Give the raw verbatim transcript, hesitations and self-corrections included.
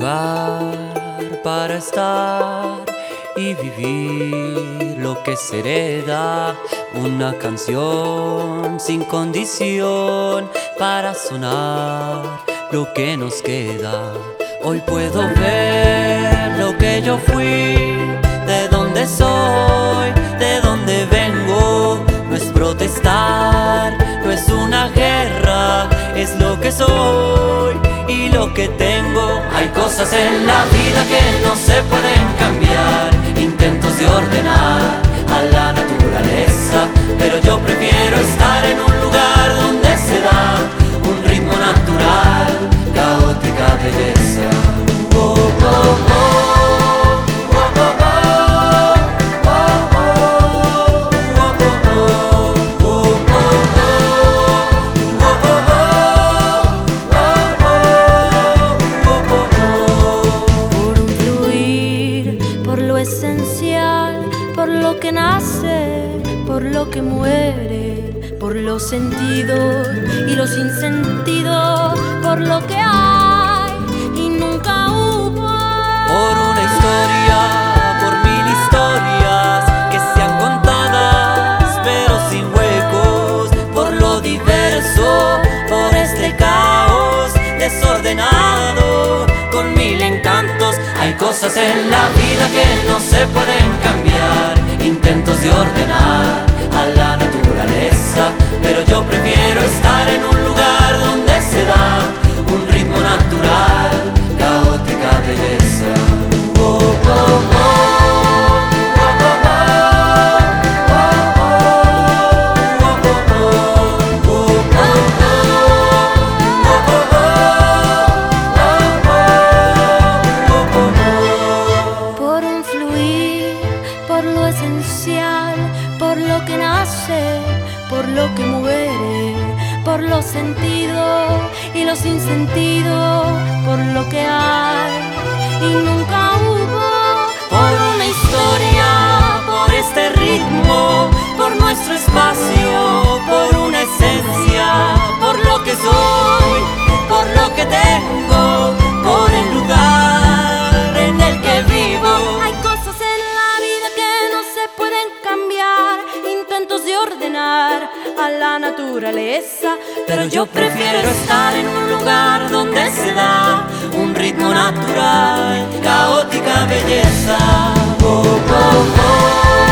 lugar para estar y vivir lo que se hereda. Una canción sin condición para sonar lo que nos queda. Hoy puedo ver lo que yo fui, de dónde soy, de dónde vengo. No es protestar, no es una guerra, es lo que soy y lo que tengo. Hay cosas en la vida que no se pueden cambiar, intentos de ordenar a la naturaleza, pero yo prefiero estar en un lugar donde se da un ritmo natural, caótica belleza. Oh, oh, oh. Por lo que nace, por lo que muere, por los sentidos y los sinsentidos, por lo que hay y nunca hubo. Por una historia, por mil historias que sean contadas pero sin huecos, por lo diverso, por este caos desordenado con mil encantos. Hay cosas en la vida que no se pueden cambiar, intentos de ordenar a la naturaleza, pero yo prefiero estar en un lugar donde se da un ritmo natural, caótica belleza. Oh, oh, oh. Por lo que nace, por lo que muere, por los sentidos y los sinsentidos, por lo que hay y nunca hubo. Por una historia, por este ritmo, por nuestro espacio, por una esencia, por lo que soy, por lo que tengo, por el lugar en el que vivo. Hay cosas en la vida que no se pueden cambiar, intentos de ordenar a la naturaleza, pero yo prefiero estar en un lugar donde se da un ritmo natural, caótica belleza. Oh, oh, oh.